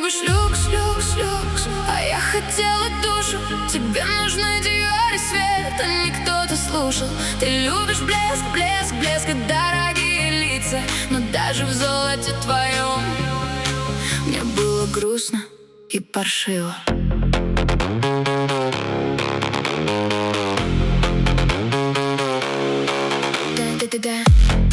любишь люкс, люкс, люкс, а я хотела душу. Тебе нужны Диор и свет, а не кто-то слушал. Ты любишь блеск, блеск, блеск и дорогие лица, но даже в золоте твоем мне было грустно и паршиво. Да-да-да-да.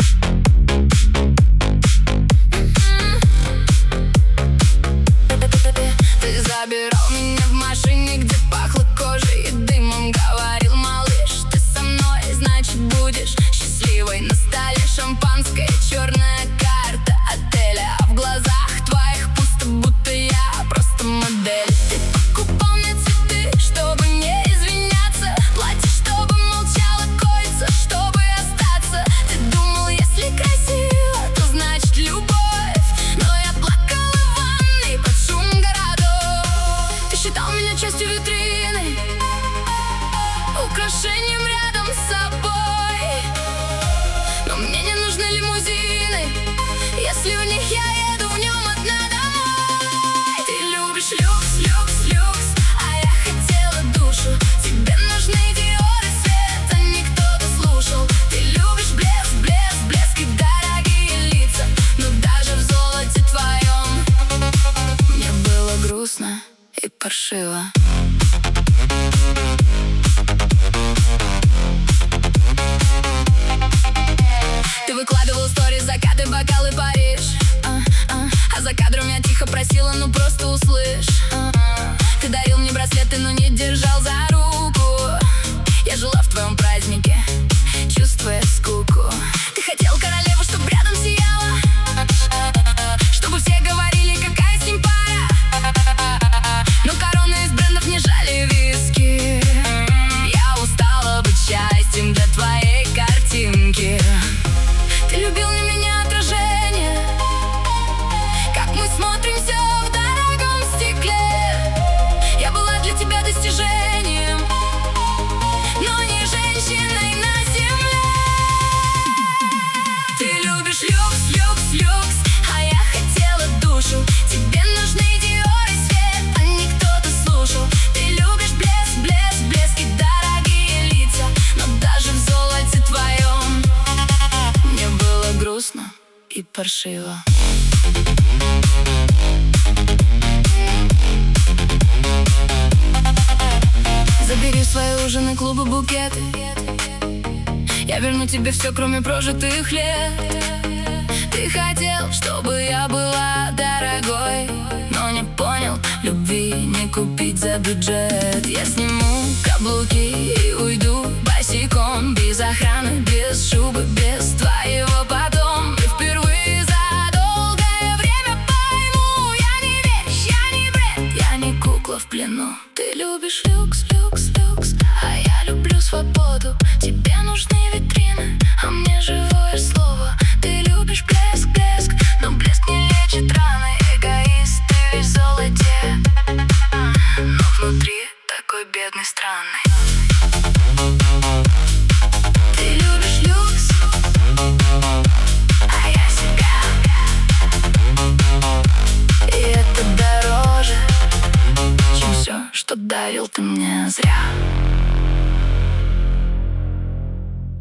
Ты забирал меня в машине, где пахло кожей и дымом. Говорил: малыш, ты со мной, значит будешь счастливой. На столе шампанское, черная карта отеля, а в глазах твоих пусто, будто я просто модель. Ты покупал мне цветы, чтобы не извиняться, платье, чтобы молчала, кольца, чтобы остаться. Ты думал, если красиво, то значит любовь, но я плакала в ванной под шум городов. Ты считал меня частью витрины, украшением рядом с собой, но мне не нужны лимузины, если в них я еду в нем одна домой. Ты любишь люкс, люкс, люкс, а я хотела душу. Тебе нужны Диор и свет, а не кто-то слушал. Ты любишь блеск, блеск, блеск и дорогие лица, но даже в золоте твоем мне было грустно и паршиво. Ты выкладывал стори, закаты, бокалы, Париж, а за кадром я тихо просила: ну просто услышь. Ты дарил мне браслеты, но не держал за руку. Я жила в твоем празднике, чувствуя скуку. Ты хотел королеву, чтоб рядом сияла, чтобы все говорили, какая с ним пара. Но короны из брендов не жали виски. Я устала быть счастьем для твоей картинки. Ты любил на меня отражение, как мы смотримся в дорогом стекле. Я была для тебя достижением, но не женщиной на земле. Ты любишь люкс, люкс, люкс, а я хотела душу. Тебе нужны Диор и свет, а не кто-то слушал. Ты любишь блеск, блеск, блеск и дорогие лица, но даже в золоте твоем мне было грустно и паршиво. Забери свои ужины, клубы, букеты. Я верну тебе все, кроме прожитых лет. Ты хотел, чтобы я была дорогой, но не понял, любви не купить за бюджет. Я сниму каблуки и уйду босиком, без охраны, без шубы, без твоего потом. И впервые за долгое время пойму: я не вещь, я не бред, я не кукла в плену. Ты любишь люкс, люкс, люкс, а я люблю свободу. Тебе нужны витрины, а мне живое слово. Ты любишь блеск, блеск, но блеск не лечит раны. Эгоист, ты весь в золоте, но внутри такой бедный, странный. Ты любишь люкс, а я себя, и это дороже, чем все, что дарил ты мне зря.